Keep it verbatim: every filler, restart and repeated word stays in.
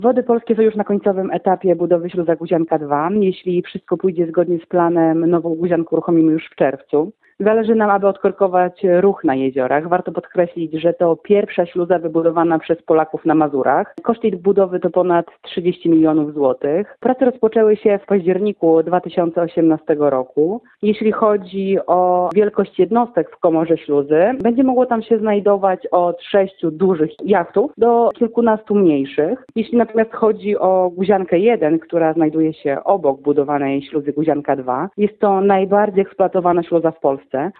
Wody Polskie są już na końcowym etapie budowy śluza Guzianka dwa. Jeśli wszystko pójdzie zgodnie z planem, nową Guziankę uruchomimy już w czerwcu. Zależy nam, aby odkorkować ruch na jeziorach. Warto podkreślić, że to pierwsza śluza wybudowana przez Polaków na Mazurach. Koszt jej budowy to ponad trzydzieści milionów złotych. Prace rozpoczęły się w październiku dwa tysiące osiemnastego roku. Jeśli chodzi o wielkość jednostek w komorze śluzy, będzie mogło tam się znajdować od sześciu dużych jachtów do kilkunastu mniejszych. Jeśli natomiast chodzi o Guziankę jeden, która znajduje się obok budowanej śluzy Guzianka dwa, jest to najbardziej eksploatowana śluza w Polsce.